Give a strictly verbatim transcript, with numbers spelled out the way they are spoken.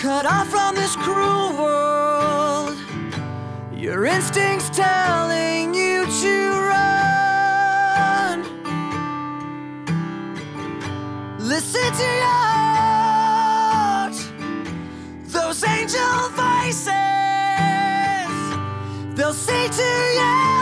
Cut off from this cruel world, your instincts telling you to run. Listen to your heart, those angel voices, they'll say to you